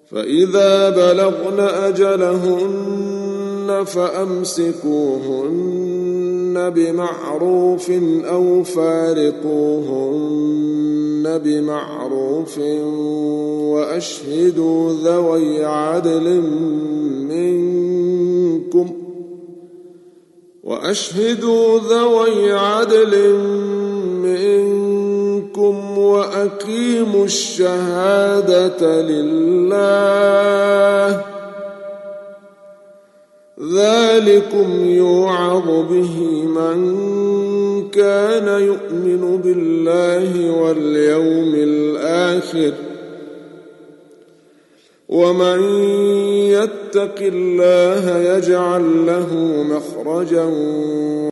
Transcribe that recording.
فإذا بلغن أجلهن فأمسكوهن بمعروف أو فارقوهن بمعروف وأشهدوا ذوي عدل منكم وأقيموا الشهادة لله، ذلكم يوعظ به من كان يؤمن بالله واليوم الآخر، ومن يتق الله يجعل له مخرجا